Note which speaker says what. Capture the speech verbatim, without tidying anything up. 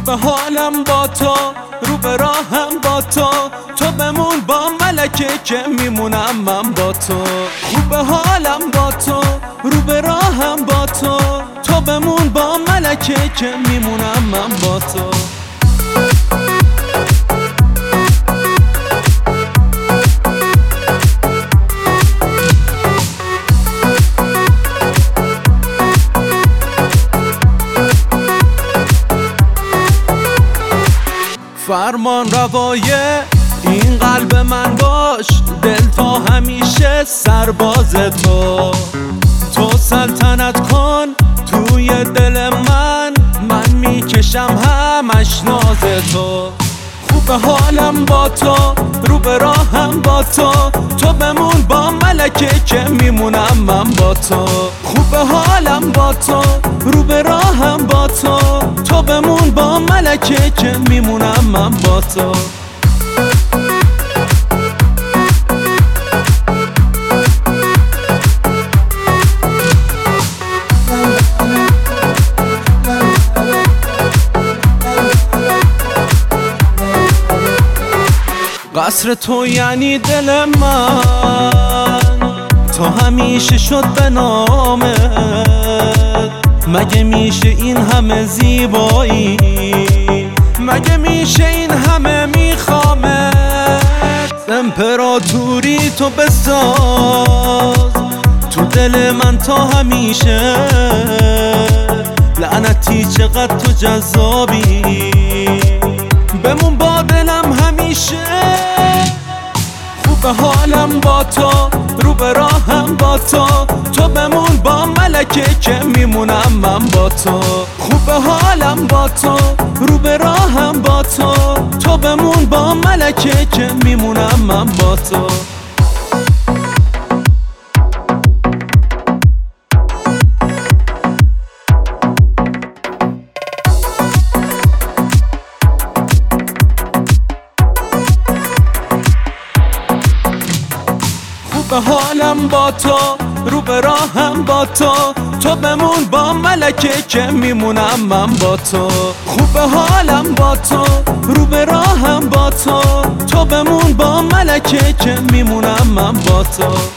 Speaker 1: خوب حالم با تو، رو به راهم با تو، تو بمون با ملکه که میمونم من با تو. خوب حالم با تو، رو به راهم با تو، تو بمون با ملکه که میمونم من با تو. فرمان روای این قلب من باش، دل تا همیشه سرباز تو. تو سلطنت کن توی دل من، من میکشم همش ناز تو. خوب حالم با تو، رو به راهم با تو، تو بمون با ملکه که میمونم من با تو. خوب حالم با تو، رو به راهم با تو، تو بمون با ملکه که میمونم من با تو. قصر تو یعنی دل من، تا همیشه شد به نامت. مگه میشه این همه زیبایی، مگه میشه این همه میخوامت. امپراتوری تو بساز تو دل من تا همیشه، لعنتی چقدر تو جذابی، بمون با دلم همیشه. خوب حالم با تو، رو به راهم با تو، تو بمون با ملکه که میمونم من با تو. خوب حالم با تو، رو به راهم با تو، تو بمون با ملکه که میمونم من با تو. خوب حالم با تو، رو به راهم با تو، تو بمون با ملکه که میمونم من با تو. خوب حالم با تو، رو به راهم با تو، تو بمون با ملکه که میمونم من با تو.